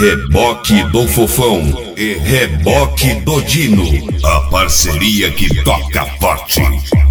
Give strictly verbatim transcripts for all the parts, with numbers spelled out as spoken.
Reboque do Fofão e Reboque do Dino, a parceria que toca forte.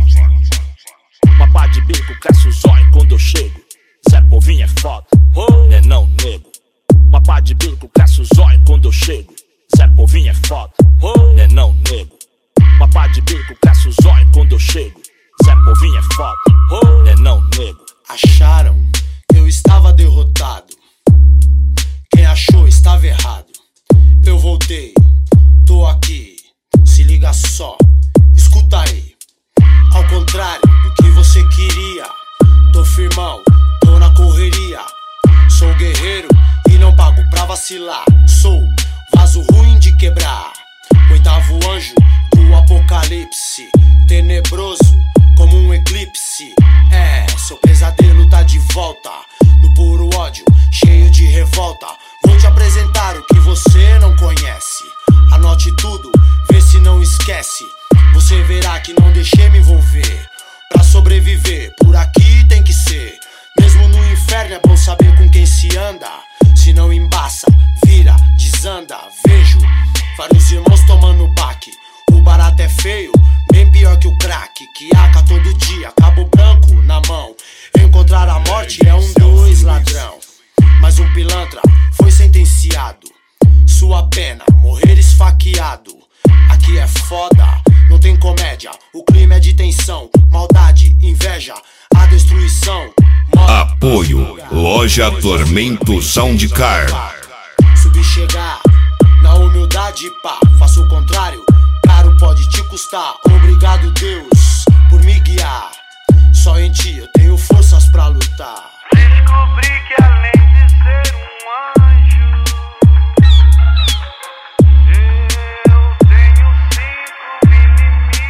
Papá de bico, cresce o zóio quando eu chego. Zé Povinho é foda, oh, né não, nego. Papá de bico, cresce o zóio quando eu chego. Zé Povinho é foda, oh, né não, nego. Papá de bico, cresce o zóio quando eu chego. Zé Povinho é foda, oh, né não, nego. Acharam que eu estava derrotado. Quem achou estava errado. Eu voltei, tô aqui. Se liga só, escuta aí. Ao contrário do que você queria, tô firmão, tô na correria. Sou guerreiro e não pago pra vacilar. Sou vaso ruim de quebrar, oitavo anjo do apocalipse, tenebroso como um eclipse. É, seu pesadelo tá de volta, no puro ódio, cheio de revolta. Vou te apresentar o que você não conhece. Anote tudo, vê se não esquece. Você verá que não deixei me envolver. Pra sobreviver, por aqui tem que ser. Mesmo no inferno é bom saber com quem se anda. Se não embaça, vira, desanda. Vejo vários irmãos tomando baque. O barato é feio, bem pior que o crack. Que aca todo dia, cabo branco na mão. Encontrar a morte é um dois ladrão. Mas um pilantra foi sentenciado. Sua pena, morrer esfaqueado. Aqui é foda, não tem comédia. O clima é de tensão, maldade, inveja, a destruição. Apoio Loja Tormento Soundcar. Subir, chegar na humildade, pá. Faço o contrário, caro pode te custar. Obrigado Deus por me guiar. Só em ti eu tenho forças pra lutar. Descobri que além de ser um anjo, eu tenho cinco inimigos.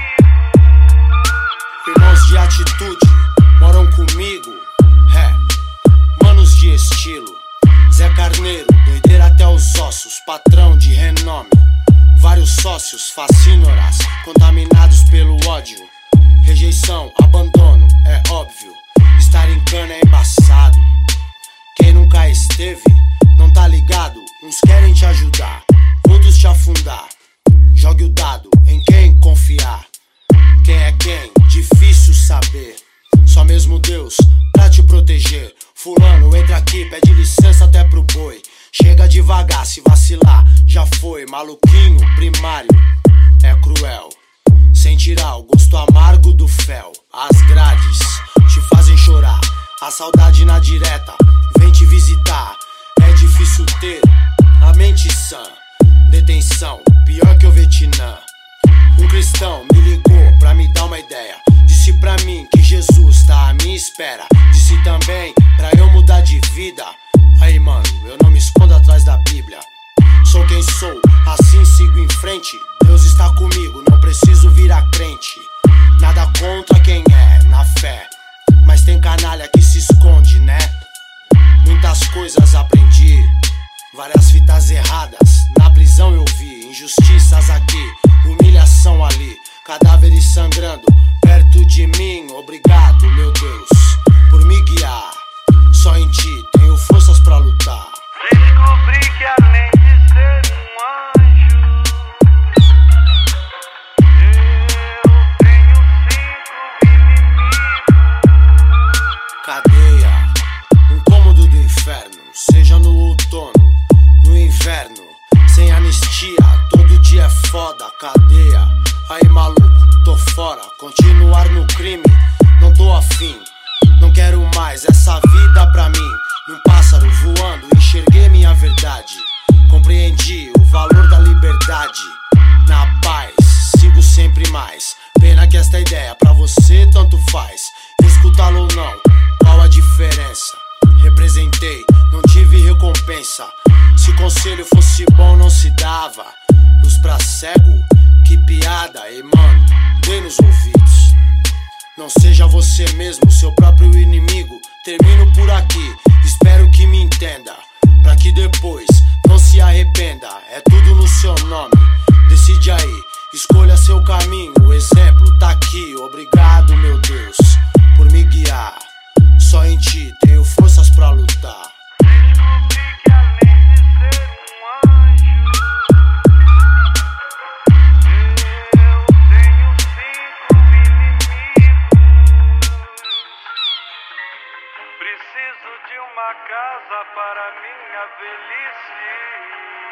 Irmãos de atitude moram comigo, é, manos de estilo. Zé Carneiro, doideira até os ossos, patrão de renome. Vários sócios, fascínoras, contaminados pelo ódio. Rejeição, abandono, é óbvio. Estar em cana é embaçado. Quem nunca esteve, não tá ligado. Uns querem te ajudar, outros te afundar. Jogue o dado em quem confiar. Quem é quem? Difícil saber. Só mesmo Deus pra te proteger. Fulano, entra aqui, pede licença até pro boi. Chega devagar, se vacilar, já foi. Maluquinho, primário, é cruel. Sem tirar o gosto amargo do fel. As grades te fazem chorar. A saudade na direta vem te visitar. É difícil ter a mente sã. Detenção, pior que o Vietnã. Um cristão me ligou pra me dar uma ideia. Disse pra mim que Jesus tá à minha espera. Disse também pra eu mudar de vida. Aí mano, eu não me escondo atrás da Bíblia. Sou quem sou, assim sigo em frente. Deus está comigo, não preciso virar crente. Nada contra quem é, na fé. Mas tem canalha que se esconde, né? Muitas coisas aprendi, várias fitas erradas. Na prisão eu vi injustiças aqui, humilhação ali, cadáveres sangrando perto de mim. Obrigado, meu Deus, por me guiar. Só em ti tenho forças pra lutar. Descobri que além de ser um anjo, eu tenho cinco inimigos. Cadeia, um cômodo do inferno. Seja no outono, no inverno. Sem anistia, todo dia é foda. Cadeia, aí maluco, tô fora. Continuar no crime, não tô afim. Não quero mais essa vida pra mim. Num pássaro voando, enxerguei minha verdade. Compreendi o valor da liberdade. Na paz, sigo sempre mais. Pena que esta ideia pra você tanto faz. Escutá-lo ou não, qual a diferença? Representei, não tive recompensa. Se conselho fosse bom não se dava. Luz pra cego, que piada. E mano, dê nos ouvidos. Não seja você mesmo, seu próprio inimigo. Termino por aqui, espero que me entenda. Pra que depois não se arrependa. É tudo no seu nome, decide aí. Escolha seu caminho, o exemplo tá aqui. Obrigado, meu Deus, por me guiar. Só em ti tenho forças pra lutar. Descobri que além de ser um preciso de uma casa para minha velhice.